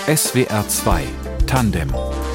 SWR 2 Tandem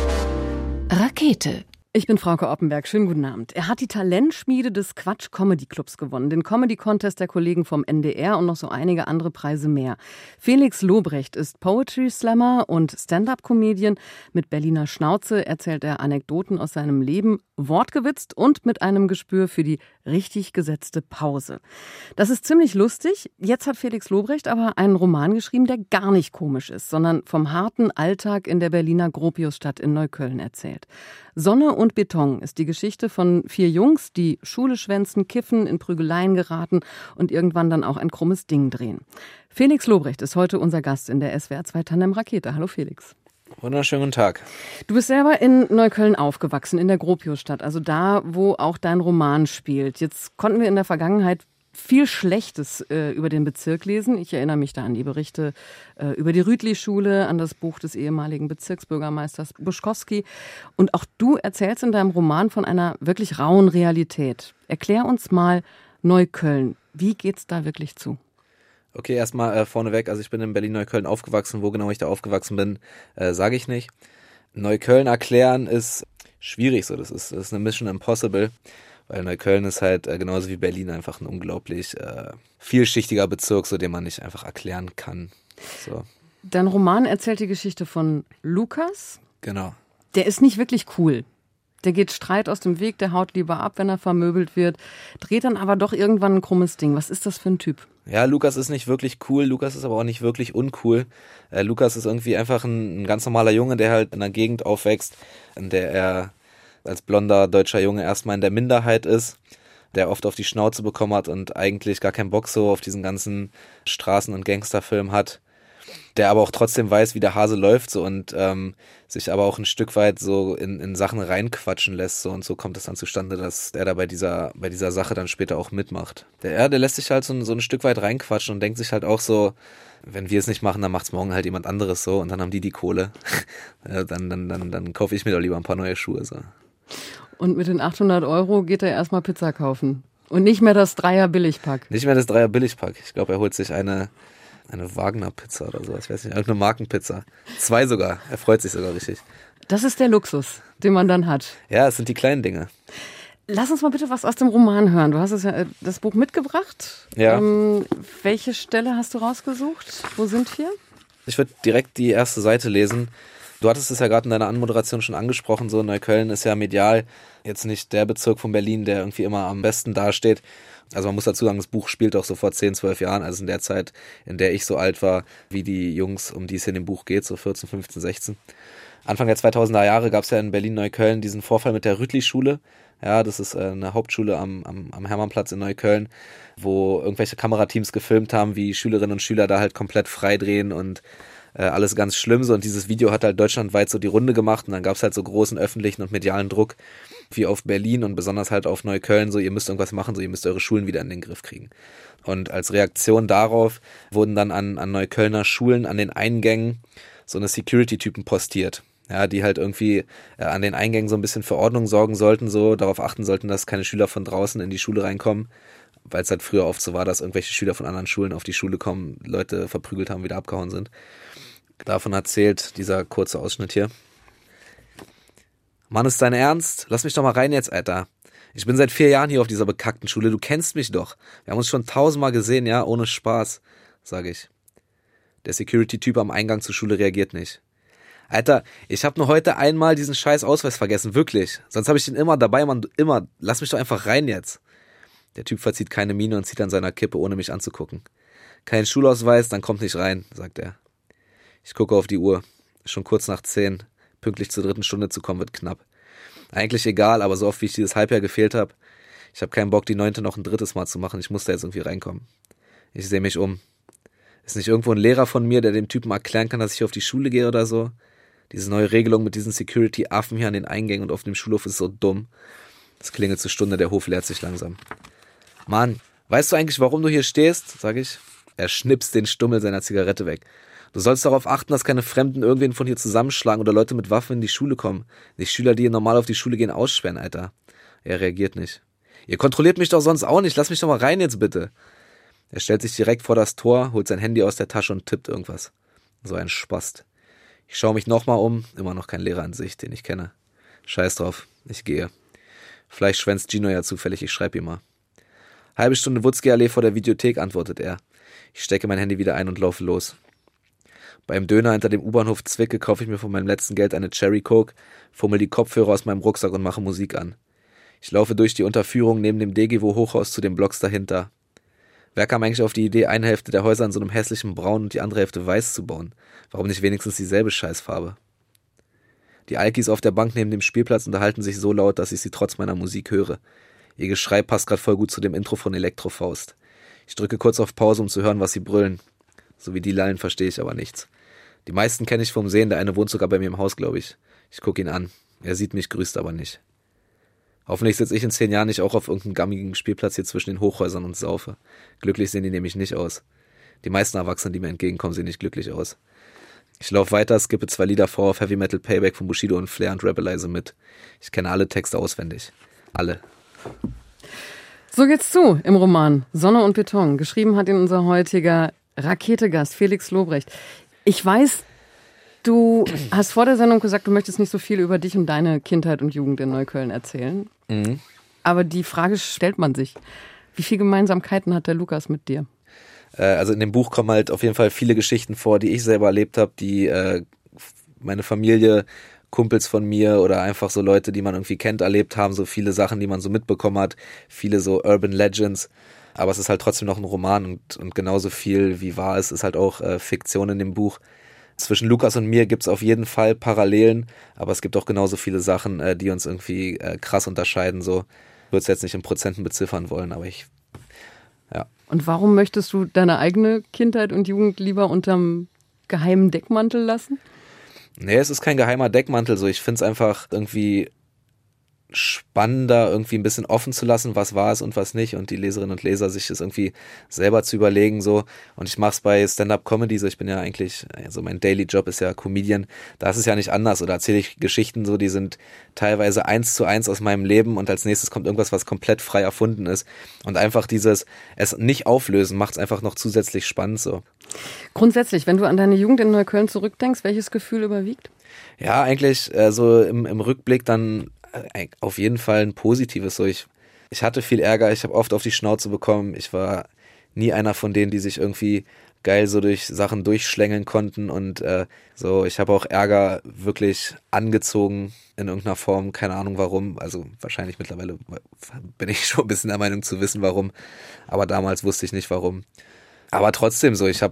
Rakete. Ich bin Frauke Oppenberg. Schönen guten Abend. Er hat die Talentschmiede des Quatsch Comedy Clubs gewonnen, den Comedy Contest der Kollegen vom NDR und noch so einige andere Preise mehr. Felix Lobrecht ist Poetry Slammer und Stand-up-Comedian. Mit Berliner Schnauze erzählt er Anekdoten aus seinem Leben, wortgewitzt und mit einem Gespür für die richtig gesetzte Pause. Das ist ziemlich lustig. Jetzt hat Felix Lobrecht aber einen Roman geschrieben, der gar nicht komisch ist, sondern vom harten Alltag in der Berliner Gropiusstadt in Neukölln erzählt. Sonne und Beton ist die Geschichte von 4 Jungs, die Schule schwänzen, kiffen, in Prügeleien geraten und irgendwann dann auch ein krummes Ding drehen. Felix Lobrecht ist heute unser Gast in der SWR 2 Tandem Rakete. Hallo Felix. Wunderschönen guten Tag. Du bist selber in Neukölln aufgewachsen, in der Gropiusstadt, also da, wo auch dein Roman spielt. Jetzt konnten wir in der Vergangenheit viel Schlechtes über den Bezirk lesen. Ich erinnere mich da an die Berichte über die Rütli-Schule, an das Buch des ehemaligen Bezirksbürgermeisters Buschkowski. Und auch du erzählst in deinem Roman von einer wirklich rauen Realität. Erklär uns mal Neukölln. Wie geht's da wirklich zu? Okay, erstmal vorneweg, also ich bin in Berlin-Neukölln aufgewachsen. Wo genau ich da aufgewachsen bin, sage ich nicht. Neukölln erklären ist schwierig, so das ist eine Mission Impossible. Weil Neukölln ist halt genauso wie Berlin einfach ein unglaublich vielschichtiger Bezirk, so den man nicht einfach erklären kann. So. Dein Roman erzählt die Geschichte von Lukas. Genau. Der ist nicht wirklich cool. Der geht Streit aus dem Weg, der haut lieber ab, wenn er vermöbelt wird, dreht dann aber doch irgendwann ein krummes Ding. Was ist das für ein Typ? Ja, Lukas ist nicht wirklich cool, Lukas ist aber auch nicht wirklich uncool. Lukas ist irgendwie einfach ein ganz normaler Junge, der halt in einer Gegend aufwächst, in der er als blonder deutscher Junge erstmal in der Minderheit ist, der oft auf die Schnauze bekommen hat und eigentlich gar keinen Bock so auf diesen ganzen Straßen- und Gangsterfilm hat, der aber auch trotzdem weiß, wie der Hase läuft so und sich aber auch ein Stück weit so in Sachen reinquatschen lässt so und so kommt es dann zustande, dass der da bei dieser Sache dann später auch mitmacht. Der lässt sich halt so ein Stück weit reinquatschen und denkt sich halt auch so, wenn wir es nicht machen, dann macht's morgen halt jemand anderes so und dann haben die Kohle. dann kaufe ich mir doch lieber ein paar neue Schuhe so. Und mit den 800 € geht er erstmal Pizza kaufen. Und nicht mehr das Dreier-Billigpack. Nicht mehr das Dreier-Billigpack. Ich glaube, er holt sich eine Wagner-Pizza oder so. Ich weiß nicht, irgendeine Markenpizza. 2 sogar. Er freut sich sogar richtig. Das ist der Luxus, den man dann hat. Ja, es sind die kleinen Dinge. Lass uns mal bitte was aus dem Roman hören. Du hast das Buch mitgebracht. Ja. Welche Stelle hast du rausgesucht? Wo sind wir? Ich würde direkt die erste Seite lesen. Du hattest es ja gerade in deiner Anmoderation schon angesprochen, so Neukölln ist ja medial jetzt nicht der Bezirk von Berlin, der irgendwie immer am besten dasteht. Also man muss dazu sagen, das Buch spielt auch so vor 10, 12 Jahren, also in der Zeit, in der ich so alt war, wie die Jungs, um die es in dem Buch geht, so 14, 15, 16. Anfang der 2000er Jahre gab es ja in Berlin-Neukölln diesen Vorfall mit der Rütli-Schule. Ja, das ist eine Hauptschule am Hermannplatz in Neukölln, wo irgendwelche Kamerateams gefilmt haben, wie Schülerinnen und Schüler da halt komplett freidrehen und alles ganz schlimm so und dieses Video hat halt deutschlandweit so die Runde gemacht und dann gab es halt so großen öffentlichen und medialen Druck wie auf Berlin und besonders halt auf Neukölln, so ihr müsst irgendwas machen, so ihr müsst eure Schulen wieder in den Griff kriegen. Und als Reaktion darauf wurden dann an Neuköllner Schulen an den Eingängen so eine Security-Typen postiert. Ja, die halt irgendwie an den Eingängen so ein bisschen für Ordnung sorgen sollten, so darauf achten sollten, dass keine Schüler von draußen in die Schule reinkommen, weil es halt früher oft so war, dass irgendwelche Schüler von anderen Schulen auf die Schule kommen, Leute verprügelt haben, wieder abgehauen sind. Davon erzählt dieser kurze Ausschnitt hier. Mann, ist dein Ernst? Lass mich doch mal rein jetzt, Alter. Ich bin seit 4 Jahren hier auf dieser bekackten Schule, du kennst mich doch. Wir haben uns schon 1000-mal gesehen, ja, ohne Spaß, sage ich. Der Security-Typ am Eingang zur Schule reagiert nicht. Alter, ich habe nur heute einmal diesen scheiß Ausweis vergessen, wirklich. Sonst habe ich den immer dabei, Mann, immer. Lass mich doch einfach rein jetzt. Der Typ verzieht keine Miene und zieht an seiner Kippe, ohne mich anzugucken. Kein Schulausweis, dann kommt nicht rein, sagt er. Ich gucke auf die Uhr. Schon kurz nach 10. Pünktlich zur 3. Stunde zu kommen wird knapp. Eigentlich egal, aber so oft wie ich dieses Halbjahr gefehlt habe, ich habe keinen Bock, die 9. noch ein 3. Mal zu machen. Ich muss da jetzt irgendwie reinkommen. Ich sehe mich um. Ist nicht irgendwo ein Lehrer von mir, der dem Typen erklären kann, dass ich auf die Schule gehe oder so? Diese neue Regelung mit diesen Security-Affen hier an den Eingängen und auf dem Schulhof ist so dumm. Es klingelt zur Stunde, der Hof leert sich langsam. Mann, weißt du eigentlich, warum du hier stehst? Sag ich. Er schnipst den Stummel seiner Zigarette weg. Du sollst darauf achten, dass keine Fremden irgendwen von hier zusammenschlagen oder Leute mit Waffen in die Schule kommen. Nicht Schüler, die hier normal auf die Schule gehen, aussperren, Alter. Er reagiert nicht. Ihr kontrolliert mich doch sonst auch nicht. Lass mich doch mal rein jetzt bitte. Er stellt sich direkt vor das Tor, holt sein Handy aus der Tasche und tippt irgendwas. So ein Spast. Ich schaue mich nochmal um, immer noch kein Lehrer in Sicht, den ich kenne. Scheiß drauf, ich gehe. Vielleicht schwänzt Gino ja zufällig, ich schreibe ihm mal. Halbe Stunde Wutzki-Allee vor der Videothek, antwortet er. Ich stecke mein Handy wieder ein und laufe los. Beim Döner hinter dem U-Bahnhof Zwicke kaufe ich mir von meinem letzten Geld eine Cherry Coke, fummel die Kopfhörer aus meinem Rucksack und mache Musik an. Ich laufe durch die Unterführung neben dem Degewo-Hochhaus zu den Blocks dahinter. Wer kam eigentlich auf die Idee, eine Hälfte der Häuser in so einem hässlichen Braun und die andere Hälfte weiß zu bauen? Warum nicht wenigstens dieselbe Scheißfarbe? Die Alkis auf der Bank neben dem Spielplatz unterhalten sich so laut, dass ich sie trotz meiner Musik höre. Ihr Geschrei passt gerade voll gut zu dem Intro von Elektrofaust. Ich drücke kurz auf Pause, um zu hören, was sie brüllen. So wie die lallen, verstehe ich aber nichts. Die meisten kenne ich vom Sehen, der eine wohnt sogar bei mir im Haus, glaube ich. Ich gucke ihn an. Er sieht mich, grüßt aber nicht. Hoffentlich sitze ich in 10 Jahren nicht auch auf irgendeinem gammigen Spielplatz hier zwischen den Hochhäusern und saufe. Glücklich sehen die nämlich nicht aus. Die meisten Erwachsenen, die mir entgegenkommen, sehen nicht glücklich aus. Ich laufe weiter, skippe 2 Lieder vor auf Heavy Metal Payback von Bushido und Flair und rappe leise mit. Ich kenne alle Texte auswendig. Alle. So geht's zu im Roman Sonne und Beton. Geschrieben hat ihn unser heutiger Raketegast Felix Lobrecht. Ich weiß, du hast vor der Sendung gesagt, du möchtest nicht so viel über dich und deine Kindheit und Jugend in Neukölln erzählen. Mhm. Aber die Frage stellt man sich. Wie viele Gemeinsamkeiten hat der Lukas mit dir? Also in dem Buch kommen halt auf jeden Fall viele Geschichten vor, die ich selber erlebt habe, die meine Familie, Kumpels von mir oder einfach so Leute, die man irgendwie kennt, erlebt haben, so viele Sachen, die man so mitbekommen hat, viele so Urban Legends. Aber es ist halt trotzdem noch ein Roman und genauso viel wie wahr ist halt auch Fiktion in dem Buch. Zwischen Lukas und mir gibt's auf jeden Fall Parallelen, aber es gibt auch genauso viele Sachen, die uns irgendwie krass unterscheiden. So würde es jetzt nicht in Prozenten beziffern wollen, aber ja. Und warum möchtest du deine eigene Kindheit und Jugend lieber unterm geheimen Deckmantel lassen? Nee, es ist kein geheimer Deckmantel. So, ich find's einfach irgendwie spannender, irgendwie ein bisschen offen zu lassen, was war es und was nicht und die Leserinnen und Leser sich das irgendwie selber zu überlegen so. Und ich mache es bei Stand-Up-Comedy so, ich bin ja eigentlich, also mein Daily Job ist ja Comedian, da ist es ja nicht anders, oder erzähle ich Geschichten so, die sind teilweise 1:1 aus meinem Leben und als nächstes kommt irgendwas, was komplett frei erfunden ist und einfach dieses, es nicht auflösen, macht es einfach noch zusätzlich spannend so. Grundsätzlich, wenn du an deine Jugend in Neukölln zurückdenkst, welches Gefühl überwiegt? Ja, eigentlich so im Rückblick dann auf jeden Fall ein positives. So, ich hatte viel Ärger, ich habe oft auf die Schnauze bekommen. Ich war nie einer von denen, die sich irgendwie geil so durch Sachen durchschlängeln konnten und so, ich habe auch Ärger wirklich angezogen in irgendeiner Form, keine Ahnung warum, also wahrscheinlich mittlerweile bin ich schon ein bisschen der Meinung zu wissen warum, aber damals wusste ich nicht warum. Aber trotzdem so, ich habe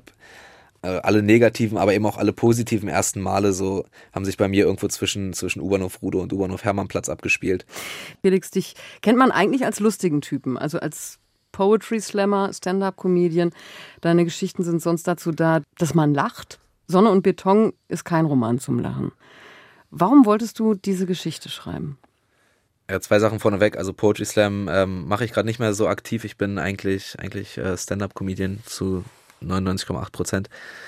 alle negativen, aber eben auch alle positiven ersten Male so haben sich bei mir irgendwo zwischen U-Bahnhof Rude und U-Bahnhof Hermannplatz abgespielt. Felix, dich kennt man eigentlich als lustigen Typen, also als Poetry Slammer, Stand-Up-Comedian. Deine Geschichten sind sonst dazu da, dass man lacht. Sonne und Beton ist kein Roman zum Lachen. Warum wolltest du diese Geschichte schreiben? Ja, 2 Sachen vorneweg. Also Poetry Slam mache ich gerade nicht mehr so aktiv. Ich bin eigentlich Stand-Up-Comedian zu 99,8%.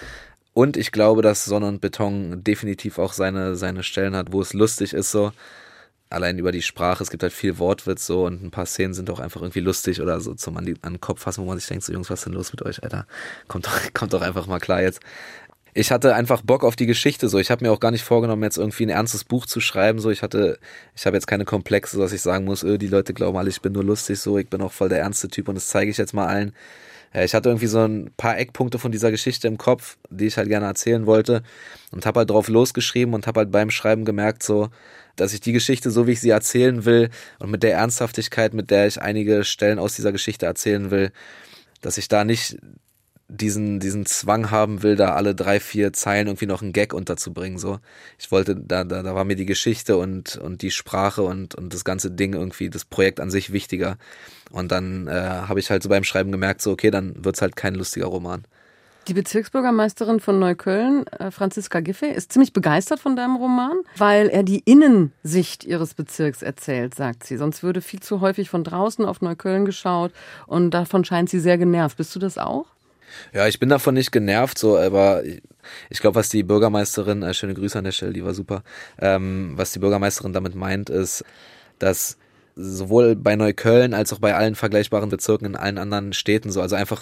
Und ich glaube, dass Sonne und Beton definitiv auch seine Stellen hat, wo es lustig ist so. Allein über die Sprache, es gibt halt viel Wortwitz so und ein paar Szenen sind auch einfach irgendwie lustig oder so zum an den Kopf fassen, wo man sich denkt, so Jungs, was ist denn los mit euch, Alter? Kommt doch einfach mal klar jetzt. Ich hatte einfach Bock auf die Geschichte so. Ich habe mir auch gar nicht vorgenommen, jetzt irgendwie ein ernstes Buch zu schreiben so. Ich habe jetzt keine Komplexe, dass ich sagen muss, die Leute glauben alle, ich bin nur lustig so. Ich bin auch voll der ernste Typ und das zeige ich jetzt mal allen. Ich hatte irgendwie so ein paar Eckpunkte von dieser Geschichte im Kopf, die ich halt gerne erzählen wollte und habe halt drauf losgeschrieben und habe halt beim Schreiben gemerkt so, dass ich die Geschichte so, wie ich sie erzählen will und mit der Ernsthaftigkeit, mit der ich einige Stellen aus dieser Geschichte erzählen will, dass ich da nicht diesen Zwang haben will, da alle 3-4 Zeilen irgendwie noch einen Gag unterzubringen, so. Ich wollte, da war mir die Geschichte und die Sprache und das ganze Ding irgendwie, das Projekt an sich wichtiger. Und dann habe ich halt so beim Schreiben gemerkt, so okay, dann wird's halt kein lustiger Roman. Die Bezirksbürgermeisterin von Neukölln, Franziska Giffey, ist ziemlich begeistert von deinem Roman, weil er die Innensicht ihres Bezirks erzählt, sagt sie. Sonst würde viel zu häufig von draußen auf Neukölln geschaut und davon scheint sie sehr genervt. Bist du das auch? Ja, ich bin davon nicht genervt, so, aber ich glaube, was die Bürgermeisterin, schöne Grüße an der Stelle, die war super, was die Bürgermeisterin damit meint, ist, dass sowohl bei Neukölln als auch bei allen vergleichbaren Bezirken in allen anderen Städten so. Also einfach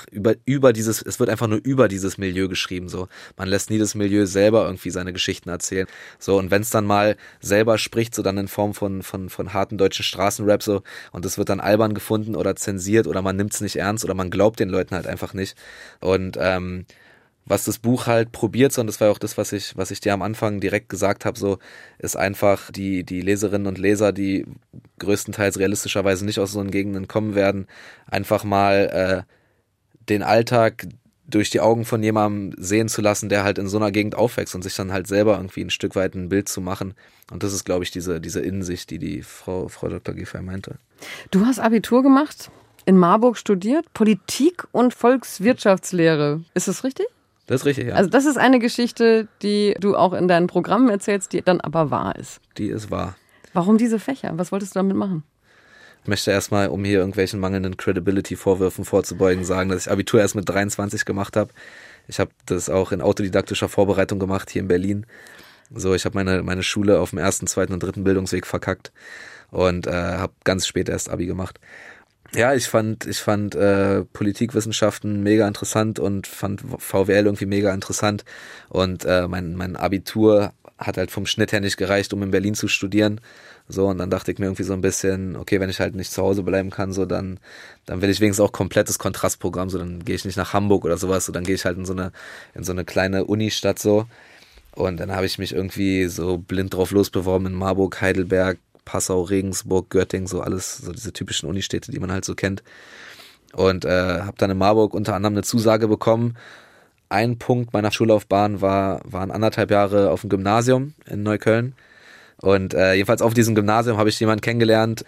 es wird einfach nur über dieses Milieu geschrieben so. Man lässt nie das Milieu selber irgendwie seine Geschichten erzählen. So, und wenn es dann mal selber spricht, so dann in Form von harten deutschen Straßenrap so, und es wird dann albern gefunden oder zensiert oder man nimmt es nicht ernst oder man glaubt den Leuten halt einfach nicht. Und was das Buch halt probiert, so, und das war auch das, was ich dir am Anfang direkt gesagt habe, so, ist einfach die Leserinnen und Leser, die größtenteils realistischerweise nicht aus so einen Gegenden kommen werden, einfach mal den Alltag durch die Augen von jemandem sehen zu lassen, der halt in so einer Gegend aufwächst und sich dann halt selber irgendwie ein Stück weit ein Bild zu machen. Und das ist, glaube ich, diese Innensicht, die Frau Dr. Giffey meinte. Du hast Abitur gemacht, in Marburg studiert, Politik und Volkswirtschaftslehre. Ist das richtig? Das ist richtig, ja. Also das ist eine Geschichte, die du auch in deinen Programmen erzählst, die dann aber wahr ist. Die ist wahr. Warum diese Fächer? Was wolltest du damit machen? Ich möchte erstmal, um hier irgendwelchen mangelnden Credibility-Vorwürfen vorzubeugen, sagen, dass ich Abitur erst mit 23 gemacht habe. Ich habe das auch in autodidaktischer Vorbereitung gemacht hier in Berlin. So, ich habe meine Schule auf dem 1., 2. und 3. Bildungsweg verkackt und habe ganz spät erst Abi gemacht. Ja, ich fand Politikwissenschaften mega interessant und fand VWL irgendwie mega interessant. Und mein Abitur hat halt vom Schnitt her nicht gereicht, um in Berlin zu studieren. So, und dann dachte ich mir irgendwie so ein bisschen, okay, wenn ich halt nicht zu Hause bleiben kann, so dann will ich wenigstens auch komplettes Kontrastprogramm, so dann gehe ich nicht nach Hamburg oder sowas, so dann gehe ich halt in so eine kleine Unistadt so. Und dann habe ich mich irgendwie so blind drauf losbeworben in Marburg, Heidelberg, Passau, Regensburg, Göttingen, so alles, so diese typischen Unistädte, die man halt so kennt. Und habe dann in Marburg unter anderem eine Zusage bekommen. Ein Punkt meiner Schullaufbahn waren 1,5 Jahre auf dem Gymnasium in Neukölln. Und jedenfalls auf diesem Gymnasium habe ich jemanden kennengelernt.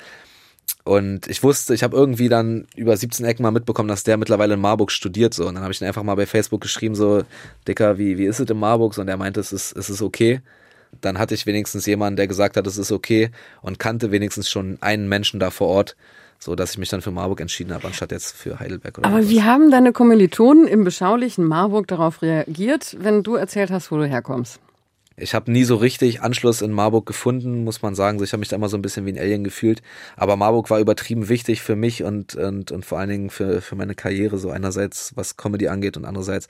Und ich wusste, ich habe irgendwie dann über 17 Ecken mal mitbekommen, dass der mittlerweile in Marburg studiert. So. Und dann habe ich ihn einfach mal bei Facebook geschrieben, so, Dicker, wie ist es in Marburg? So, und er meinte, es ist okay. Dann hatte ich wenigstens jemanden, der gesagt hat, es ist okay und kannte wenigstens schon einen Menschen da vor Ort, so dass ich mich dann für Marburg entschieden habe, anstatt jetzt für Heidelberg. Oder aber wie haben deine Kommilitonen im beschaulichen Marburg darauf reagiert, wenn du erzählt hast, wo du herkommst? Ich habe nie so richtig Anschluss in Marburg gefunden, muss man sagen. Ich habe mich da immer so ein bisschen wie ein Alien gefühlt. Aber Marburg war übertrieben wichtig für mich und vor allen Dingen für meine Karriere, so einerseits was Comedy angeht und andererseits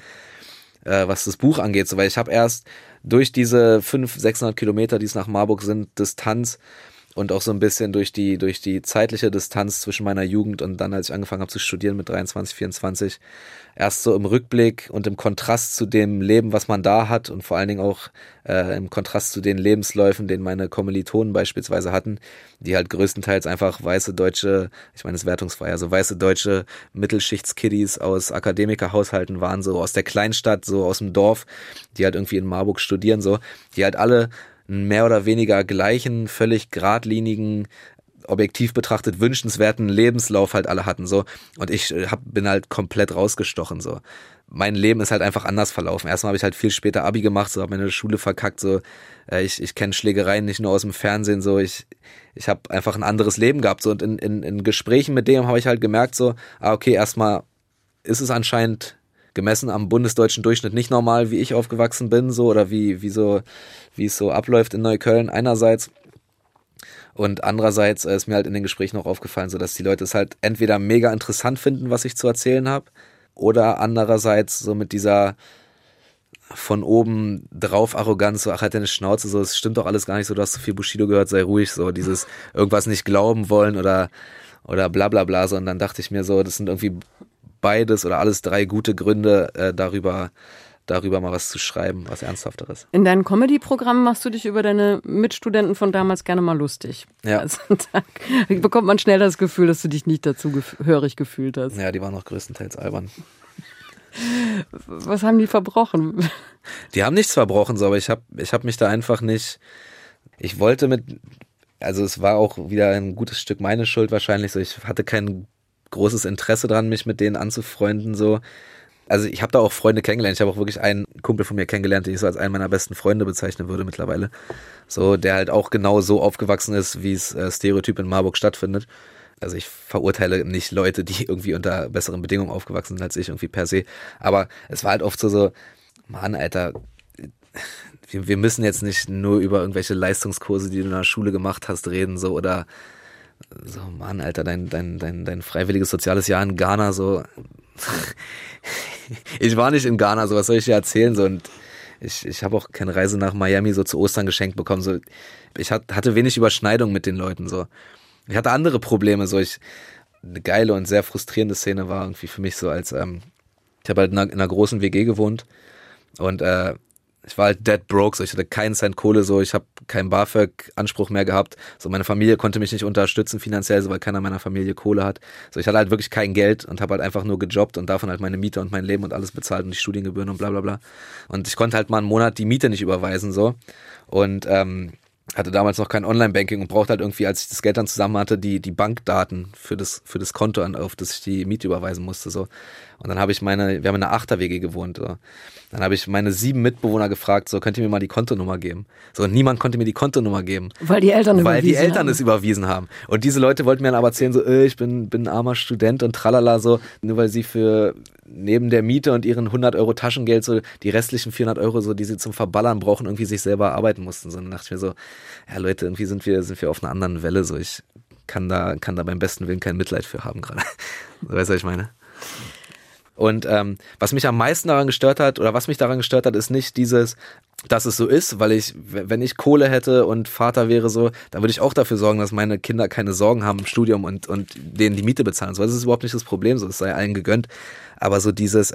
was das Buch angeht, so, weil ich habe erst durch diese 500-600 Kilometer, die es nach Marburg sind, Distanz und auch so ein bisschen durch die zeitliche Distanz zwischen meiner Jugend und dann, als ich angefangen habe zu studieren mit 23, 24, erst so im Rückblick und im Kontrast zu dem Leben, was man da hat und vor allen Dingen auch im Kontrast zu den Lebensläufen, den meine Kommilitonen beispielsweise hatten, die halt größtenteils einfach weiße deutsche, ich meine, es ist wertungsfrei, also weiße deutsche Mittelschichtskiddies aus Akademikerhaushalten waren, so aus der Kleinstadt, so aus dem Dorf, die halt irgendwie in Marburg studieren, so, die halt alle einen mehr oder weniger gleichen, völlig geradlinigen, objektiv betrachtet wünschenswerten Lebenslauf halt alle hatten, so. Und ich bin halt komplett rausgestochen, so. Mein Leben ist halt einfach anders verlaufen. Erstmal habe ich halt viel später Abi gemacht, so, habe meine Schule verkackt, so. Ich kenne Schlägereien nicht nur aus dem Fernsehen, so. Ich habe einfach ein anderes Leben gehabt, so. Und in Gesprächen mit dem habe ich halt gemerkt, so, okay, erstmal ist es anscheinend gemessen am bundesdeutschen Durchschnitt nicht normal, wie ich aufgewachsen bin, so, oder wie es so abläuft in Neukölln einerseits. Und andererseits ist mir halt in den Gesprächen auch aufgefallen, so dass die Leute es halt entweder mega interessant finden, was ich zu erzählen habe, oder andererseits so mit dieser von oben drauf Arroganz, so, ach, halt deine Schnauze, so, es stimmt doch alles gar nicht so, du hast zu viel Bushido gehört, sei ruhig, so dieses irgendwas nicht glauben wollen oder bla bla bla, so. Und dann dachte ich mir so, das sind irgendwie beides oder alles 3 gute Gründe, darüber mal was zu schreiben, was Ernsthafteres. In deinen Comedy-Programmen machst du dich über deine Mitstudenten von damals gerne mal lustig. Ja. Also, da bekommt man schnell das Gefühl, dass du dich nicht dazugehörig gefühlt hast. Ja, die waren noch größtenteils albern. Was haben die verbrochen? Die haben nichts verbrochen, so, aber ich hab mich da einfach nicht, ich wollte also es war auch wieder ein gutes Stück meine Schuld wahrscheinlich, so, ich hatte kein großes Interesse dran, mich mit denen anzufreunden, so. Also ich habe da auch Freunde kennengelernt. Ich habe auch wirklich einen Kumpel von mir kennengelernt, den ich so als einen meiner besten Freunde bezeichnen würde mittlerweile. So, der halt auch genau so aufgewachsen ist, wie es Stereotyp in Marburg stattfindet. Also ich verurteile nicht Leute, die irgendwie unter besseren Bedingungen aufgewachsen sind als ich irgendwie per se. Aber es war halt oft so, Mann, Alter, wir müssen jetzt nicht nur über irgendwelche Leistungskurse, die du in der Schule gemacht hast, reden, so, oder So, Mann, Alter, dein freiwilliges soziales Jahr in Ghana, so. Ich war nicht in Ghana, so, was soll ich dir erzählen, so, und ich habe auch keine Reise nach Miami so zu Ostern geschenkt bekommen, so. Ich hatte wenig Überschneidung mit den Leuten, so. Ich hatte andere Probleme, so, eine geile und sehr frustrierende Szene war irgendwie für mich so, als, ich habe halt in einer großen WG gewohnt und, ich war halt dead broke, so, ich hatte keinen Cent Kohle, so, ich habe keinen BAföG-Anspruch mehr gehabt, so, meine Familie konnte mich nicht unterstützen finanziell, so, weil keiner meiner Familie Kohle hat, so, ich hatte halt wirklich kein Geld und habe halt einfach nur gejobbt und davon halt meine Miete und mein Leben und alles bezahlt und die Studiengebühren und bla bla bla und ich konnte halt mal einen Monat die Miete nicht überweisen, so, und hatte damals noch kein Online-Banking und brauchte halt irgendwie, als ich das Geld dann zusammen hatte, die Bankdaten für das Konto, auf das ich die Miete überweisen musste, so. Und dann habe ich wir haben in einer 8er-WG gewohnt, so. Dann habe ich meine 7 Mitbewohner gefragt, so, könnt ihr mir mal die Kontonummer geben? So, und niemand konnte mir die Kontonummer geben. Weil die Eltern es überwiesen haben. Und diese Leute wollten mir dann aber erzählen, so, ich bin ein armer Student und tralala, so, nur weil sie für neben der Miete und ihren 100 Euro Taschengeld so die restlichen 400 Euro, so, die sie zum Verballern brauchen, irgendwie sich selber arbeiten mussten. So, dann dachte ich mir so, ja Leute, irgendwie sind wir auf einer anderen Welle, so, ich kann da beim besten Willen kein Mitleid für haben gerade. Weißt du, was ich meine? Und was mich am meisten daran gestört hat, oder was mich daran gestört hat, ist nicht dieses, dass es so ist, weil wenn ich Kohle hätte und Vater wäre so, dann würde ich auch dafür sorgen, dass meine Kinder keine Sorgen haben im Studium und denen die Miete bezahlen. So, das ist überhaupt nicht das Problem, so, es sei allen gegönnt. Aber so dieses,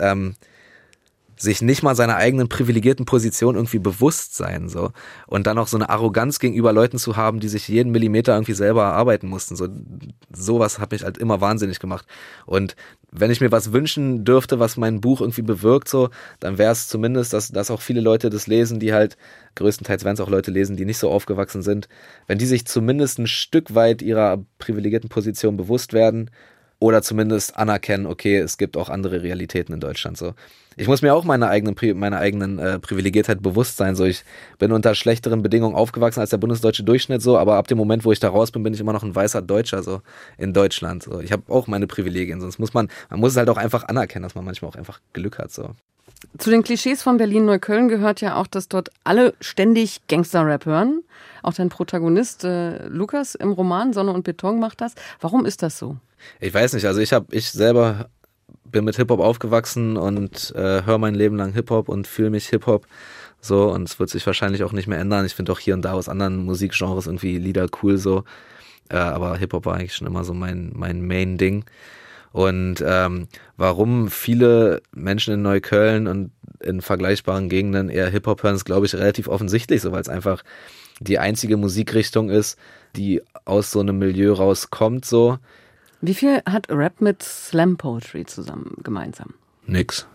sich nicht mal seiner eigenen privilegierten Position irgendwie bewusst sein, so. Und dann auch so eine Arroganz gegenüber Leuten zu haben, die sich jeden Millimeter irgendwie selber erarbeiten mussten, so. Sowas hat mich halt immer wahnsinnig gemacht. Und wenn ich mir was wünschen dürfte, was mein Buch irgendwie bewirkt, so, dann wäre es zumindest, dass auch viele Leute das lesen, die halt, größtenteils werden es auch Leute lesen, die nicht so aufgewachsen sind, wenn die sich zumindest ein Stück weit ihrer privilegierten Position bewusst werden oder zumindest anerkennen, okay, es gibt auch andere Realitäten in Deutschland, so. Ich muss mir auch meiner eigenen Privilegiertheit bewusst sein, so, ich bin unter schlechteren Bedingungen aufgewachsen als der bundesdeutsche Durchschnitt, so, aber ab dem Moment, wo ich da raus bin ich immer noch ein weißer Deutscher, so, in Deutschland, so. Ich habe auch meine Privilegien, sonst man muss es halt auch einfach anerkennen, dass man manchmal auch einfach Glück hat, so. Zu den Klischees von Berlin-Neukölln gehört ja auch, dass dort alle ständig Gangster-Rap hören. Auch dein Protagonist Lukas im Roman Sonne und Beton macht das. Warum ist das so? Ich weiß nicht, also ich selber bin mit Hip-Hop aufgewachsen und höre mein Leben lang Hip-Hop und fühle mich Hip-Hop, so, und es wird sich wahrscheinlich auch nicht mehr ändern. Ich finde auch hier und da aus anderen Musikgenres irgendwie Lieder cool, so, aber Hip-Hop war eigentlich schon immer so mein Main-Ding. Und warum viele Menschen in Neukölln und in vergleichbaren Gegenden eher Hip-Hop hören, ist, glaube ich, relativ offensichtlich, so, weil es einfach die einzige Musikrichtung ist, die aus so einem Milieu rauskommt, so. Wie viel hat Rap mit Slam Poetry gemeinsam? Nix.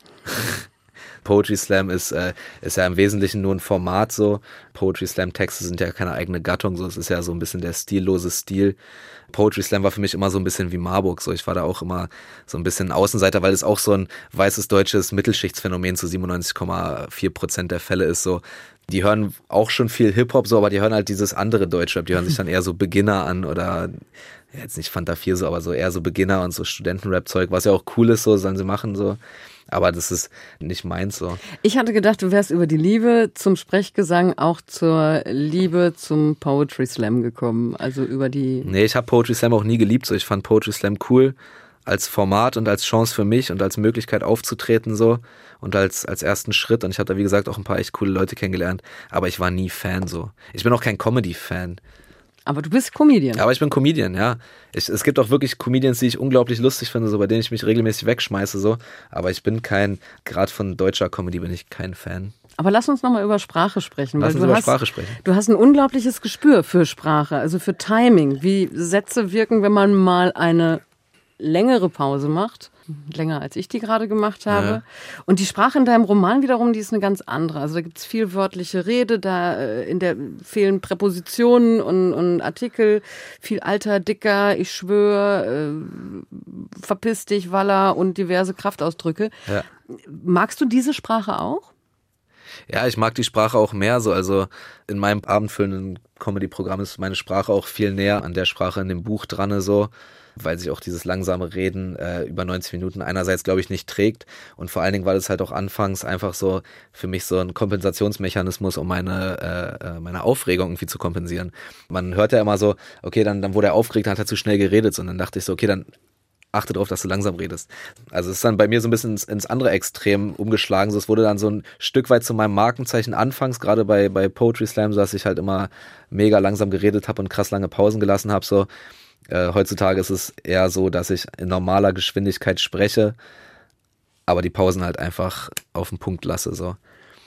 Poetry Slam ist ja im Wesentlichen nur ein Format, so. Poetry Slam Texte sind ja keine eigene Gattung, so. Es ist ja so ein bisschen der stillose Stil. Poetry Slam war für mich immer so ein bisschen wie Marburg, so. Ich war da auch immer so ein bisschen Außenseiter, weil es auch so ein weißes deutsches Mittelschichtsphänomen zu 97,4% der Fälle ist, so. Die hören auch schon viel Hip-Hop, so, aber die hören halt dieses andere Deutschrap. Die hören sich dann eher so Beginner an oder, ja, jetzt nicht Fanta 4 so, aber so eher so Beginner und so Studentenrap-Zeug, was ja auch cool ist, so, sollen sie machen, so. Aber das ist nicht meins, so. Ich hatte gedacht, du wärst über die Liebe zum Sprechgesang auch zur Liebe zum Poetry Slam gekommen, also über die... Nee, ich habe Poetry Slam auch nie geliebt, so. Ich fand Poetry Slam cool als Format und als Chance für mich und als Möglichkeit aufzutreten, so, und als ersten Schritt, und ich habe da, wie gesagt, auch ein paar echt coole Leute kennengelernt, aber ich war nie Fan, so. Ich bin auch kein Comedy-Fan. Aber du bist Comedian. Aber ich bin Comedian, ja. Es gibt auch wirklich Comedians, die ich unglaublich lustig finde, so, bei denen ich mich regelmäßig wegschmeiße, so. Aber ich bin gerade von deutscher Comedy bin ich kein Fan. Aber lass uns nochmal über Sprache sprechen. Lass uns über Sprache sprechen. Du hast ein unglaubliches Gespür für Sprache, also für Timing. Wie Sätze wirken, wenn man mal eine längere Pause macht. Länger als ich die gerade gemacht habe. Ja. Und die Sprache in deinem Roman wiederum, die ist eine ganz andere. Also da gibt es viel wörtliche Rede, da in der fehlen Präpositionen und Artikel, viel alter, dicker, ich schwör, verpiss dich, Walla und diverse Kraftausdrücke. Ja. Magst du diese Sprache auch? Ja, ich mag die Sprache auch mehr so. Also in meinem abendfüllenden Comedy-Programm ist meine Sprache auch viel näher an der Sprache in dem Buch dran so, weil sich auch dieses langsame Reden über 90 Minuten einerseits, glaube ich, nicht trägt und vor allen Dingen, weil es halt auch anfangs einfach so für mich so ein Kompensationsmechanismus, um meine Aufregung irgendwie zu kompensieren. Man hört ja immer so, okay, dann wurde er aufgeregt, dann hat er zu schnell geredet und dann dachte ich so, okay, dann achte darauf, dass du langsam redest. Also es ist dann bei mir so ein bisschen ins andere Extrem umgeschlagen. So, es wurde dann so ein Stück weit zu meinem Markenzeichen anfangs, gerade bei Poetry Slam, so dass ich halt immer mega langsam geredet habe und krass lange Pausen gelassen habe. So heutzutage ist es eher so, dass ich in normaler Geschwindigkeit spreche, aber die Pausen halt einfach auf den Punkt lasse. So.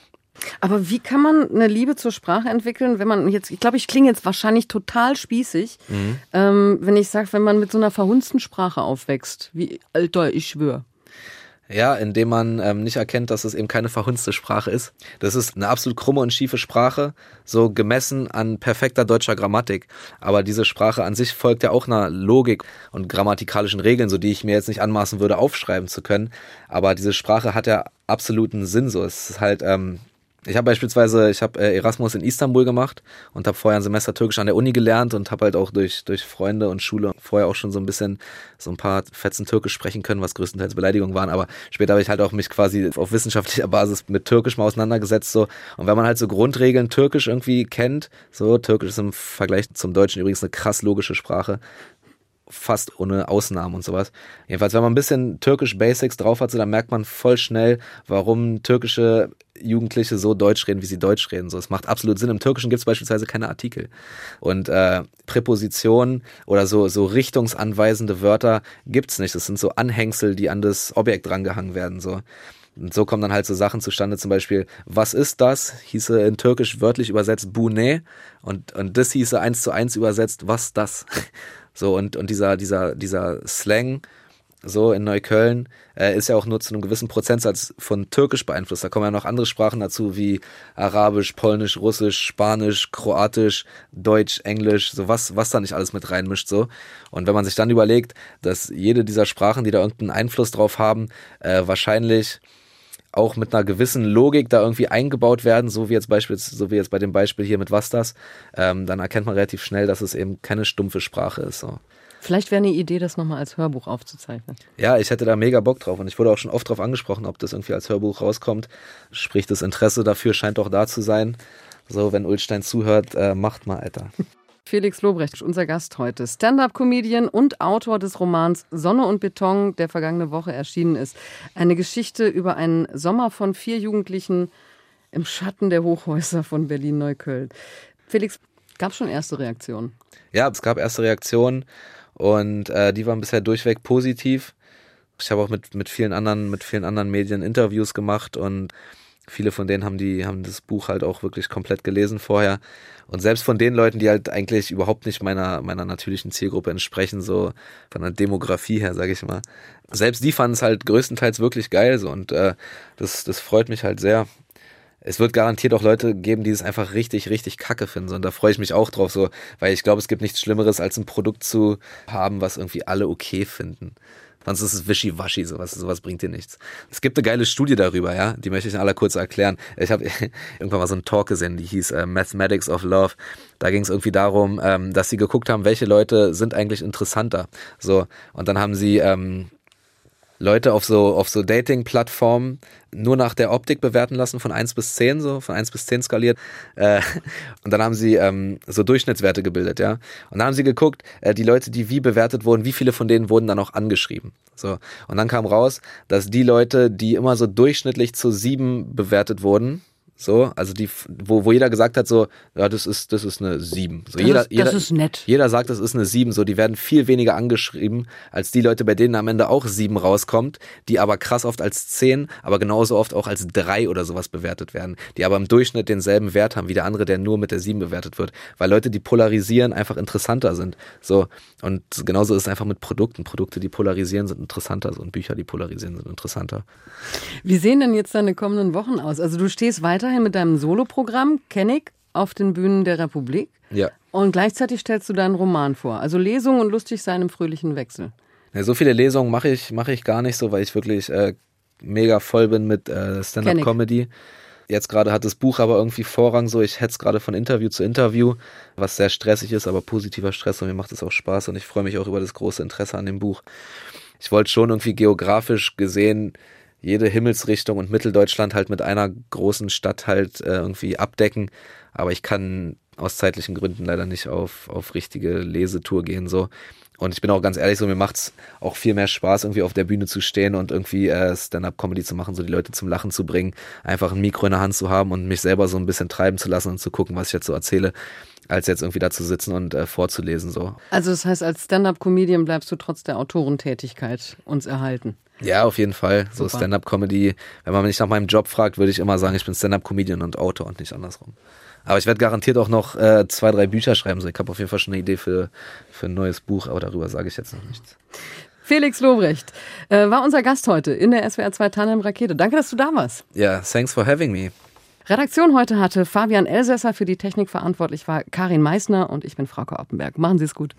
Aber wie kann man eine Liebe zur Sprache entwickeln, wenn man jetzt, ich glaube, ich klinge jetzt wahrscheinlich total spießig, wenn ich sage, wenn man mit so einer verhunzten Sprache aufwächst, wie Alter, ich schwöre. Ja, indem man nicht erkennt, dass es eben keine verhunzte Sprache ist. Das ist eine absolut krumme und schiefe Sprache, so gemessen an perfekter deutscher Grammatik. Aber diese Sprache an sich folgt ja auch einer Logik und grammatikalischen Regeln, so die ich mir jetzt nicht anmaßen würde, aufschreiben zu können. Aber diese Sprache hat ja absoluten Sinn. So, es ist halt ich habe Erasmus in Istanbul gemacht und habe vorher ein Semester Türkisch an der Uni gelernt und habe halt auch durch Freunde und Schule vorher auch schon so ein paar Fetzen Türkisch sprechen können, was größtenteils Beleidigungen waren, aber später habe ich halt auch mich quasi auf wissenschaftlicher Basis mit Türkisch mal auseinandergesetzt, so. Und wenn man halt so Grundregeln Türkisch irgendwie kennt, so, Türkisch ist im Vergleich zum Deutschen übrigens eine krass logische Sprache, fast ohne Ausnahmen und sowas. Jedenfalls, wenn man ein bisschen türkisch Basics drauf hat, so, dann merkt man voll schnell, warum türkische Jugendliche so Deutsch reden, wie sie Deutsch reden. So, es macht absolut Sinn. Im Türkischen gibt es beispielsweise keine Artikel. Und Präpositionen oder so richtungsanweisende Wörter gibt's nicht. Das sind so Anhängsel, die an das Objekt drangehangen werden. So. Und so kommen dann halt so Sachen zustande, zum Beispiel, was ist das? Hieße in Türkisch wörtlich übersetzt Bu ne? Und das hieße 1:1 übersetzt, was das? So, und dieser Slang, so in Neukölln, ist ja auch nur zu einem gewissen Prozentsatz von Türkisch beeinflusst. Da kommen ja noch andere Sprachen dazu, wie Arabisch, Polnisch, Russisch, Spanisch, Kroatisch, Deutsch, Englisch, so was da nicht alles mit reinmischt, so. Und wenn man sich dann überlegt, dass jede dieser Sprachen, die da irgendeinen Einfluss drauf haben, wahrscheinlich auch mit einer gewissen Logik da irgendwie eingebaut werden, so wie jetzt bei dem Beispiel hier mit was das, dann erkennt man relativ schnell, dass es eben keine stumpfe Sprache ist. So. Vielleicht wäre eine Idee, das nochmal als Hörbuch aufzuzeichnen. Ja, ich hätte da mega Bock drauf und ich wurde auch schon oft drauf angesprochen, ob das irgendwie als Hörbuch rauskommt. Sprich, das Interesse dafür scheint auch da zu sein. So, wenn Ullstein zuhört, macht mal, Alter. Felix Lobrecht, unser Gast heute, Stand-up-Comedian und Autor des Romans Sonne und Beton, der vergangene Woche erschienen ist. Eine Geschichte über einen Sommer von 4 Jugendlichen im Schatten der Hochhäuser von Berlin-Neukölln. Felix, gab es schon erste Reaktionen? Ja, es gab erste Reaktionen und die waren bisher durchweg positiv. Ich habe auch mit vielen anderen Medien Interviews gemacht und viele von denen haben das Buch halt auch wirklich komplett gelesen vorher. Und selbst von den Leuten, die halt eigentlich überhaupt nicht meiner natürlichen Zielgruppe entsprechen, so von der Demografie her, sage ich mal, selbst die fanden es halt größtenteils wirklich geil so und das freut mich halt sehr. Es wird garantiert auch Leute geben, die es einfach richtig, richtig kacke finden. So. Und da freue ich mich auch drauf, so, weil ich glaube, es gibt nichts Schlimmeres, als ein Produkt zu haben, was irgendwie alle okay finden. Sonst ist es wischiwaschi, sowas bringt dir nichts. Es gibt eine geile Studie darüber, ja, die möchte ich in aller Kürze erklären. Ich habe irgendwann mal so einen Talk gesehen, die hieß Mathematics of Love. Da ging es irgendwie darum, dass sie geguckt haben, welche Leute sind eigentlich interessanter. So, und dann haben sie Leute auf so Dating-Plattformen nur nach der Optik bewerten lassen, von 1 bis 10, so von 1 bis 10 skaliert. Und dann haben sie so Durchschnittswerte gebildet, ja. Und dann haben sie geguckt, die Leute, die wie bewertet wurden, wie viele von denen wurden dann auch angeschrieben. So. Und dann kam raus, dass die Leute, die immer so durchschnittlich zu 7 bewertet wurden, so, also die, wo jeder gesagt hat, so, ja, das ist eine 7. So, das ist nett. Jeder sagt, das ist eine 7, so, die werden viel weniger angeschrieben, als die Leute, bei denen am Ende auch 7 rauskommt, die aber krass oft als 10, aber genauso oft auch als 3 oder sowas bewertet werden, die aber im Durchschnitt denselben Wert haben wie der andere, der nur mit der 7 bewertet wird, weil Leute, die polarisieren, einfach interessanter sind, so, und genauso ist es einfach mit Produkte, die polarisieren, sind interessanter, so, und Bücher, die polarisieren, sind interessanter. Wie sehen denn jetzt deine kommenden Wochen aus? Also du stehst weiterhin mit deinem Soloprogramm, kenn ich, auf den Bühnen der Republik. Ja. Und gleichzeitig stellst du deinen Roman vor. Also Lesungen und lustig sein im fröhlichen Wechsel. Ja, so viele Lesungen mache ich gar nicht so, weil ich wirklich mega voll bin mit Stand-up-Comedy. Jetzt gerade hat das Buch aber irgendwie Vorrang, so ich hetze gerade von Interview zu Interview, was sehr stressig ist, aber positiver Stress und mir macht es auch Spaß und ich freue mich auch über das große Interesse an dem Buch. Ich wollte schon irgendwie geografisch gesehen jede Himmelsrichtung und Mitteldeutschland halt mit einer großen Stadt halt irgendwie abdecken, aber ich kann aus zeitlichen Gründen leider nicht auf richtige Lesetour gehen, so. Und ich bin auch ganz ehrlich, so mir macht's auch viel mehr Spaß, irgendwie auf der Bühne zu stehen und irgendwie Stand-up-Comedy zu machen, so die Leute zum Lachen zu bringen, einfach ein Mikro in der Hand zu haben und mich selber so ein bisschen treiben zu lassen und zu gucken, was ich jetzt so erzähle, als jetzt irgendwie da zu sitzen und vorzulesen, so. Also das heißt, als Stand-up-Comedian bleibst du trotz der Autorentätigkeit uns erhalten? Ja, auf jeden Fall. So Super. Stand-up-Comedy, wenn man mich nach meinem Job fragt, würde ich immer sagen, ich bin Stand-up-Comedian und Autor und nicht andersrum. Aber ich werde garantiert auch noch 2, 3 Bücher schreiben. So, ich habe auf jeden Fall schon eine Idee für ein neues Buch, aber darüber sage ich jetzt noch nichts. Felix Lobrecht war unser Gast heute in der SWR 2 Tandem Rakete. Danke, dass du da warst. Ja, thanks for having me. Redaktion heute hatte Fabian Elsässer, für die Technik verantwortlich war Karin Meissner und ich bin Frauke Oppenberg. Machen Sie es gut.